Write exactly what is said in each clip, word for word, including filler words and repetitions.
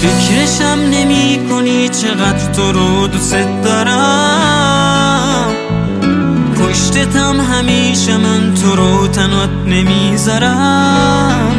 فکرشم نمی کنی چقدر تو رو دوست دارم، پشتتم همیشه من تو رو تنات نمیذارم.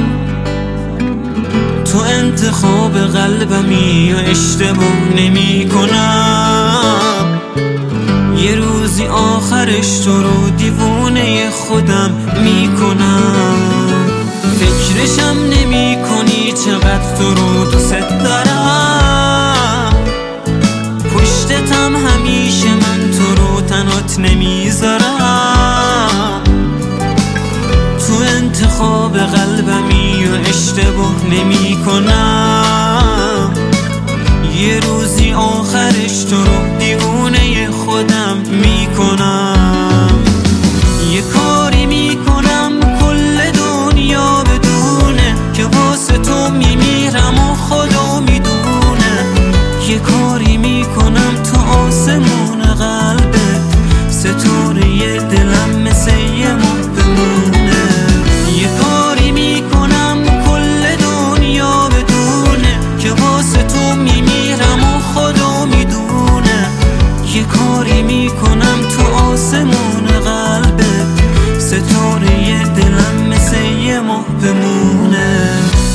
تو انتخاب قلبمی و اشتباه نمی کنم، یه روزی آخرش تو رو دیوونه خودم می کنم. فکرشم نمی کنی چقدر تو رو دوست دارم، پشتتم همیشه من تو رو تنات نمیذارم. تو انتخاب قلبمی و اشتباه نمی کنم، یه روزی آخرش تو رو دیوونه خودم می کنم. یه کاری می کنم کل دنیا بدونه که واسه تو میمیرم و خدا میدونه. یه کاری می کنم تو آسمون قلبت ستاره دلم مثل یه ماه بمونه. یه کاری می کنم کل دنیا بدونه که واسه تو میمیرم و خدا میدونه. یه کاری می کنم تو آسمون قلبت ستاره دلم مثل یه ماه بمونه.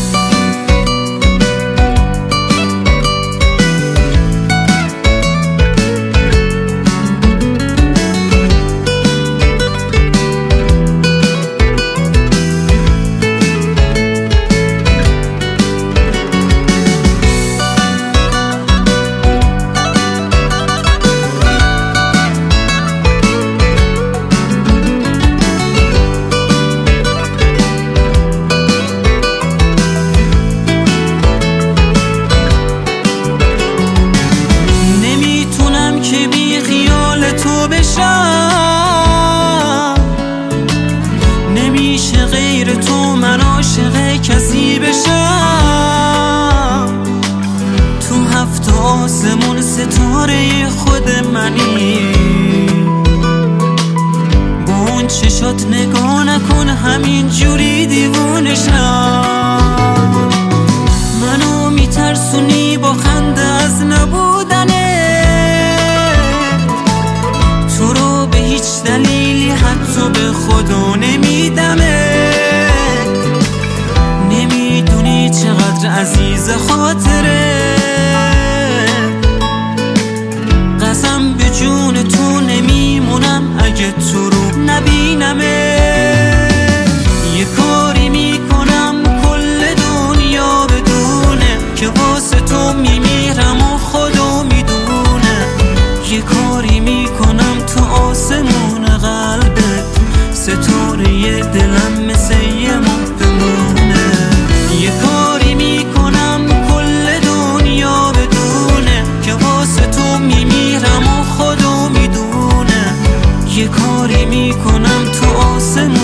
نمیشه غیر تو من عاشق کسی بشم. تو هفت آسمون ستاره خود منی، با اون چشات نگاه نکن همین جوری دیوونشم. منو میترسونی با خنده از نبودنه، تو رو به هیچ دلیلی حتی به خدا نمیدمه. نمیدونی چقدر عزیز خاطره، قسم به جون تو نمیمونم اگه تو رو نبینمه. یه کاری میکنم کل دنیا بدونه که واسه تو میمیرم و خدا میدونه. یه کاری میکنم تو آسمون قلبت ستاره دلم مثل یه ماه بمونه. یه کاری میکنم کل دنیا بدونه که واسه تو میمیرم و خدا میدونه. یه کاری میکنم تو آسمون